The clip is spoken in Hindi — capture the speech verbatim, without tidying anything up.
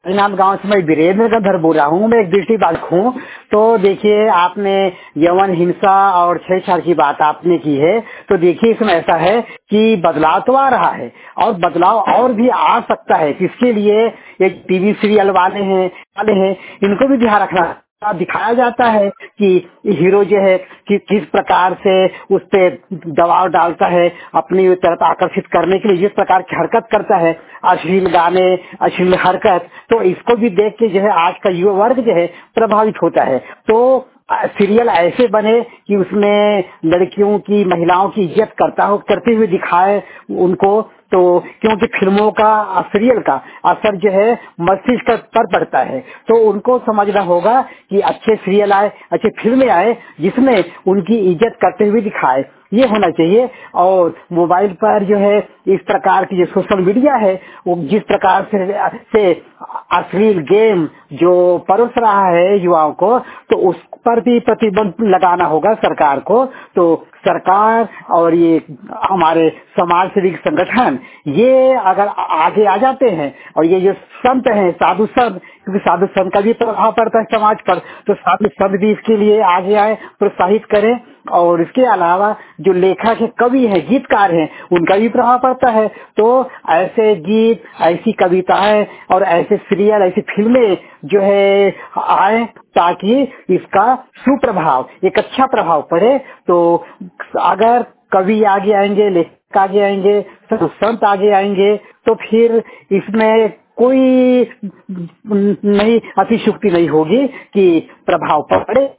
नाम गांव से मैं वीरेंद्र गंधर बोल रहा हूँ। मैं एक दृष्टि बालक हूँ। तो देखिए, आपने यौन हिंसा और छेड़छाड़ की बात आपने की है। तो देखिए, इसमें ऐसा है कि बदलाव तो आ रहा है और बदलाव और भी आ सकता है। इसके लिए एक टीवी सीरियल वाले हैं वाले हैं इनको भी ध्यान रखना। दिखाया जाता है कि हीरो जो है कि किस प्रकार से उस पे दबाव डालता है, अपनी तरफ आकर्षित करने के लिए जिस प्रकार की हरकत करता है, अश्लील गाने, अश्लील हरकत। तो इसको भी देख के जो है आज का युवा वर्ग जो है प्रभावित होता है। तो सीरियल ऐसे बने कि उसमें लड़कियों की, महिलाओं की इज्जत करता हो करते हुए दिखाए उनको। तो क्योंकि फिल्मों का, सीरियल का असर जो है मस्तिष्क पर पड़ता है। तो उनको समझना होगा कि अच्छे सीरियल आए, अच्छे फिल्में आए जिसमें उनकी इज्जत करते हुए दिखाए, ये होना चाहिए। और मोबाइल पर जो है इस प्रकार की जो सोशल मीडिया है वो जिस प्रकार से, से अश्लील गेम जो परोस रहा है युवाओं को, तो उस पर भी प्रतिबंध लगाना होगा सरकार को। तो सरकार और ये हमारे समाज सेवी संगठन ये अगर आगे आ जाते हैं, और ये जो संत हैं, साधु संत, क्योंकि साधु संत का भी प्रभाव पड़ता है समाज पर, तो साधु संत भी इसके लिए आगे आए, प्रोत्साहित करें। और इसके अलावा जो लेखक है, कवि है, गीतकार हैं, उनका भी प्रभाव पड़ता है। तो ऐसे गीत, ऐसी कविताएं और ऐसे सीरियल, ऐसी फिल्में जो है आए ताकि इसका सुप्रभाव, एक अच्छा प्रभाव पड़े। तो अगर कवि आगे आएंगे, लेखक आगे आएंगे, संत आगे आएंगे, तो फिर इसमें कोई नहीं, अतिशुक्ति नहीं होगी कि प्रभाव पड़े।